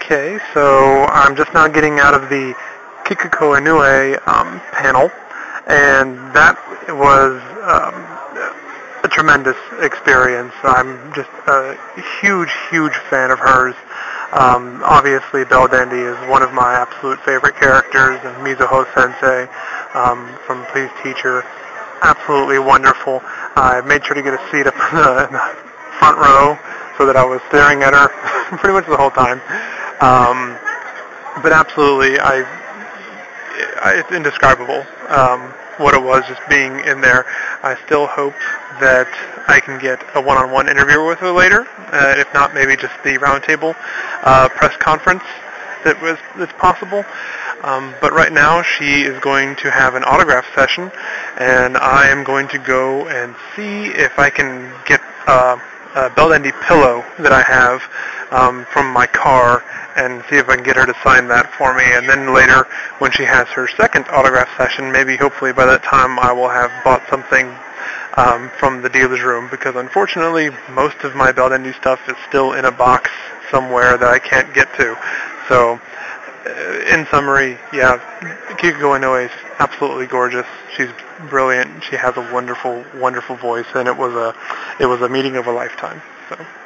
Okay, so I'm just now getting out of the Kikuko Inoue panel, and that was a tremendous experience. I'm just a huge fan of hers. Obviously, Belle Dandy is one of my absolute favorite characters, and Mizuho Sensei from Please Teacher, absolutely wonderful. I made sure to get a seat up in the front row so that I was staring at her pretty much the whole time. But absolutely, it's indescribable what it was just being in there. I still hope that I can get a one-on-one interview with her later. If not, maybe just the roundtable press conference that's possible. But right now, she is going to have an autograph session, and I am going to go and see if I can get a Belle Dandy pillow that I have from my car, and see if I can get her to sign that for me. And then later, when she has her second autograph session, maybe hopefully by that time I will have bought something from the dealer's room, because unfortunately most of my Belle Dandy stuff is still in a box somewhere that I can't get to. So, in summary, yeah, Kikuko Inoue is absolutely gorgeous. She's brilliant. She has a wonderful voice, and it was a meeting of a lifetime. So.